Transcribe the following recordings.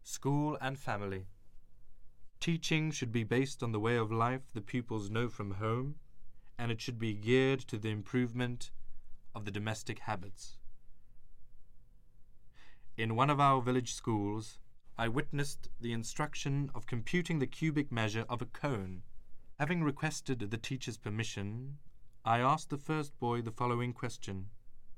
School and family. Teaching should be based on the way of life the pupils know from home, and it should be geared to the improvement of the domestic habits. In one of our village schools, I witnessed the instruction of computing the cubic measure of a cone. Having requested the teacher's permission, I asked the first boy the following question.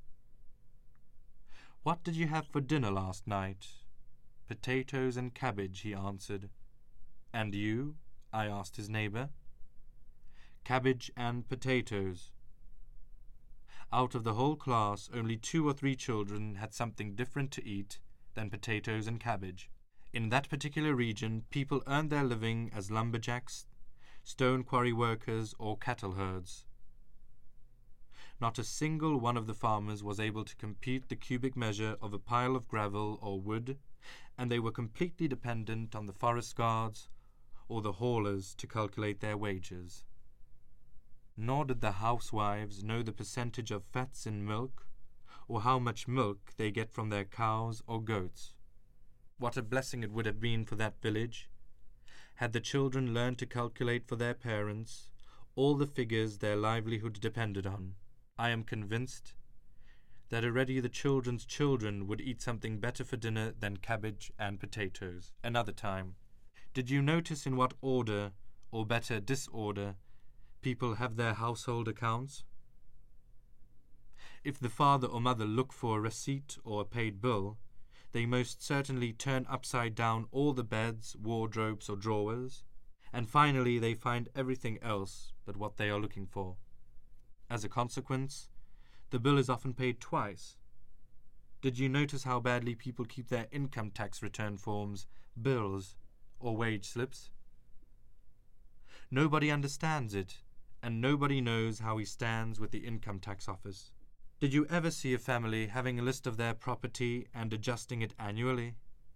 "What did you have for dinner last night?" "Potatoes and cabbage," he answered. "And you?" I asked his neighbour. "Cabbage and potatoes." Out of the whole class, only 2 or 3 children had something different to eat than potatoes and cabbage. In that particular region, people earned their living as lumberjacks, stone quarry workers, or cattle herds. Not a single one of the farmers was able to compute the cubic measure of a pile of gravel or wood, and they were completely dependent on the forest guards or the haulers to calculate their wages. Nor did the housewives know the percentage of fats in milk, or how much milk they get from their cows or goats. What a blessing it would have been for that village had the children learned to calculate for their parents all the figures their livelihood depended on. I am convinced that already the children's children would eat something better for dinner than cabbage and potatoes. Another time, did you notice in what order, or better disorder, people have their household accounts? If the father or mother look for a receipt or a paid bill, they most certainly turn upside down all the beds, wardrobes, or drawers, and finally they find everything else but what they are looking for. As a consequence, the bill is often paid twice. Did you notice how badly people keep their income tax return forms, bills, or wage slips? Nobody understands it, and nobody knows how he stands with the income tax office. Did you ever see a family having a list of their property and adjusting it annually?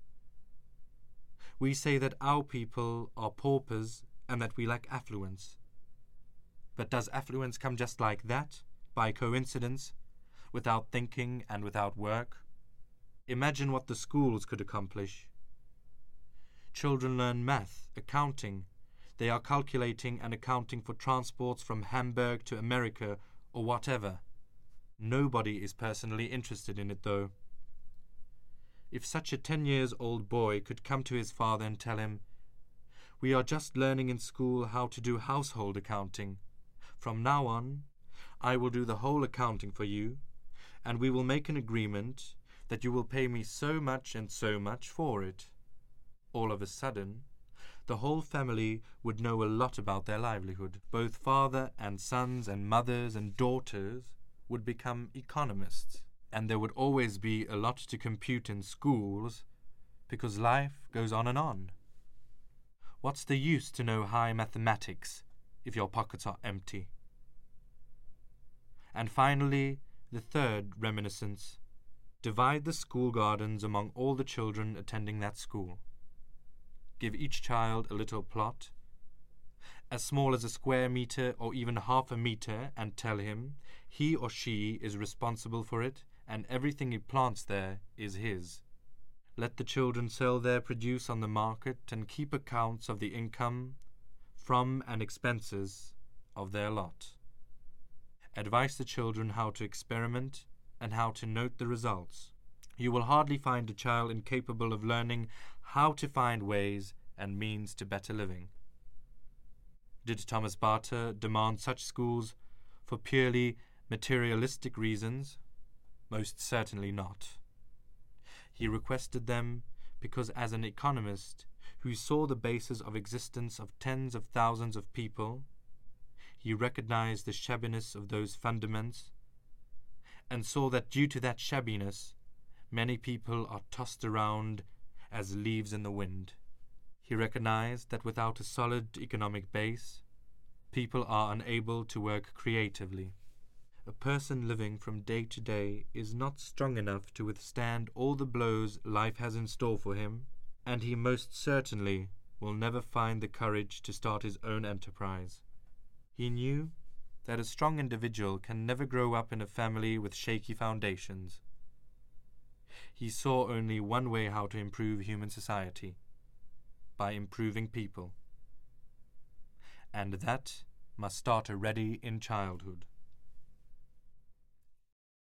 We say that our people are paupers and that we lack affluence. But does affluence come just like that, by coincidence, without thinking and without work? Imagine what the schools could accomplish. Children learn math, accounting. They are calculating and accounting for transports from Hamburg to America or whatever. Nobody is personally interested in it, though. If such a 10-year-old boy could come to his father and tell him, "We are just learning in school how to do household accounting. From now on, I will do the whole accounting for you, and we will make an agreement that you will pay me so much and so much for it." All of a sudden, the whole family would know a lot about their livelihood. Both father and sons and mothers and daughters would become economists, and there would always be a lot to compute in schools, because life goes on and on. What's the use to know high mathematics if your pockets are empty? And finally, the third reminiscence. Divide the school gardens among all the children attending that school. Give each child a little plot, as small as a square meter or even half a meter, and tell him he or she is responsible for it and everything he plants there is his. Let the children sell their produce on the market and keep accounts of the income from and expenses of their lot. Advise the children how to experiment and how to note the results. You will hardly find a child incapable of learning how to find ways and means to better living. Did Thomas Barter demand such schools for purely materialistic reasons? Most certainly not. He requested them because, as an economist who saw the basis of existence of tens of thousands of people, he recognized the shabbiness of those fundaments and saw that due to that shabbiness, many people are tossed around as leaves in the wind. He recognized that without a solid economic base, people are unable to work creatively. A person living from day to day is not strong enough to withstand all the blows life has in store for him, and he most certainly will never find the courage to start his own enterprise. He knew that a strong individual can never grow up in a family with shaky foundations. He saw only one way how to improve human society: by improving people. And that must start already in childhood.